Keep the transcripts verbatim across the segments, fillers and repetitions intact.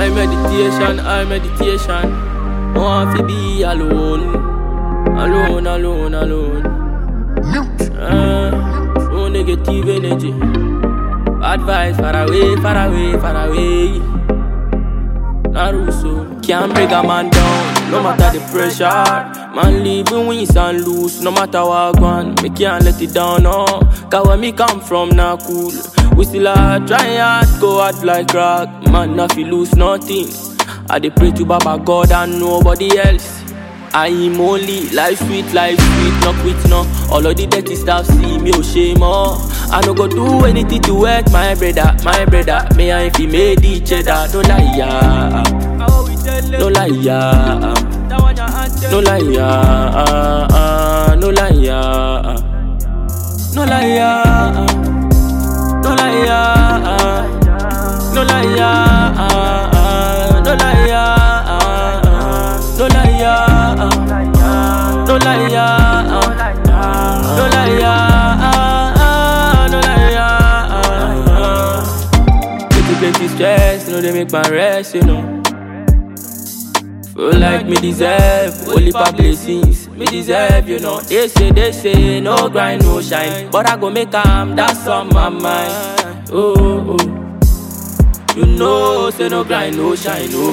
I meditation, I meditation. I want to be alone, alone, alone, alone. Uh, no negative energy. Bad vibes, far away, far away, far away. Naruso can't break a man down, no matter the pressure. Man living wins and lose, no matter what one. Me can't let it down, no. Cause where me come from, not cool. We still are trying hard, go hard like rock. Man, not feel lose nothing. I dey pray to Baba God and nobody else. I am only life sweet, life sweet, no quit no. All of the dirty stuff see me, oh shame oh. I no go do anything to hurt my brother, my brother. Me and if he made each other, no lie yeah, no lie yeah, no lie yeah, no lie yeah, no lie yeah, no lie yeah, no lie yeah, no lie yeah, no lie yeah, no lie yeah, no lie yeah. Plenty stress, you know they make my rest, you know. Feel like me deserve only for blessings, me deserve, you know. They say, they say, no grind, no shine, but I go make calm, that's on my mind. Oh, oh, you know, say no grind, no shine, oh.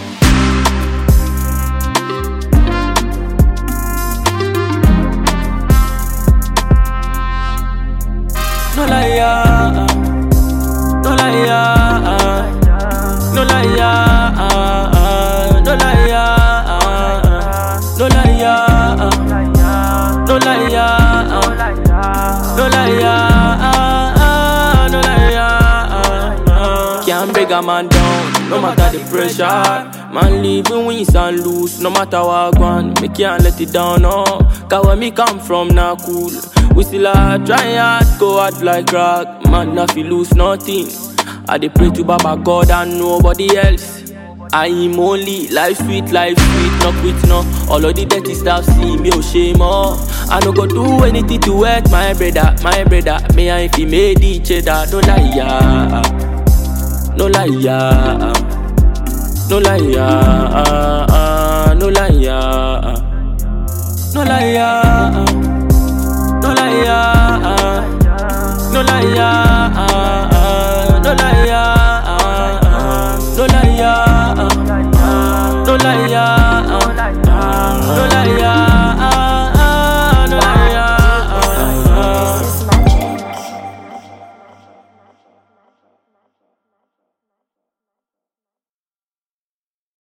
No lie, yeah. No lie, yeah. No lie, yeah. No lie, yeah. No lie, yeah. No lie, yeah. No lie, yeah. No lie, yeah. Can't break a man down, no matter the pressure. Man living wins and lose, no matter what one. Me can't let it down, no. Cause where me come from, not cool. We still are trying hard, go hard like rock. Man, not feel lose nothing. I dey pray to Baba God and nobody else. I am only life sweet, life sweet, no quit no. All of the dirty stuff see me, oh shame oh. I no go do anything to hurt my brother, my brother. Me and if he made each other, no lie yeah, no lie yeah, no lie yeah, no lie yeah, no lie yeah, no lie yeah, no lie yeah.